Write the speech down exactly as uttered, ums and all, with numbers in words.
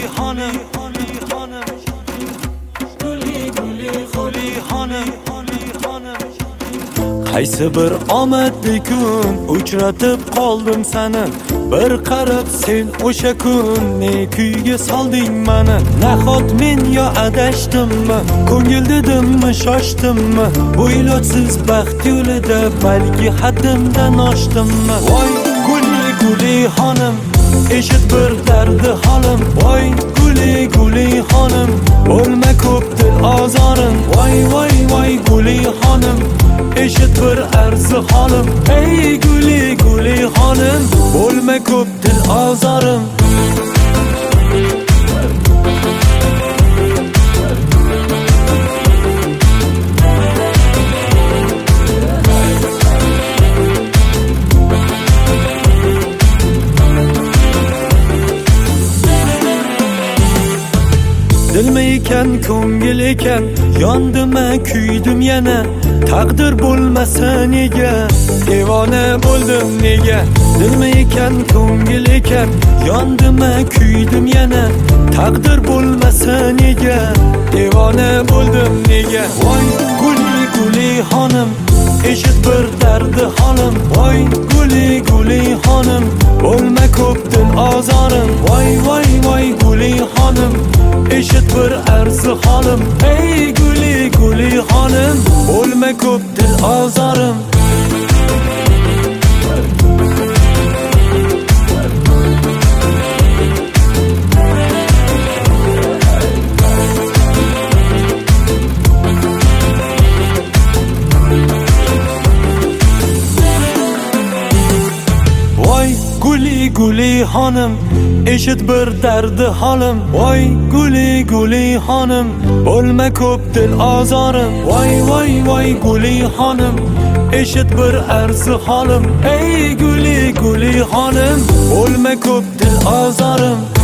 hanım, guli guli guli hanım. Qaysi bir omadli kun uchratib qoldim seni, bir qarab sen o'sha kun ne kuyga solding meni. Nahot men yo adashdimmi, ko'ngil dedimmi, shoshdimmi, bu ilojsiz baxt yo'lida balki haddimdan oshdimmi? Voy guli guli xonim, eshit bir dardi holim. Voy guli guli xonim, bo'lma ko'p dil ozorim. Voy voy voy guli xonim, eshit bir arzi holim. Ey guli guli xonim, bo'lma ko'p dil ozorim. Dilmi ekan, ko'ngil ekan, yondim, kuydim yana. Taqdir bo'lmasa nega, devona bo'ldim nega? Dilmi ekan, ko'ngil ekan, yondim, kuydim yana. Taqdir bo'lmasa nega, devona bo'ldim nega? Voy guli guli xonim, eshit bir dardi holim. Voy guli guli xonim, bo'lma ko'p dil ozorim. Voy voy voy guli xonim, eshit bir arzi holim. Ey guli guli xonim, bo'lma ko'p dil ozorim. Guli guli xonim, eshit bir dardi holim. Voy guli guli xonim, bo'lma ko'p dil ozorim. Voy voy voy guli xonim, eshit bir arzi holim. Ey guli guli xonim, bo'lma ko'p dil ozorim.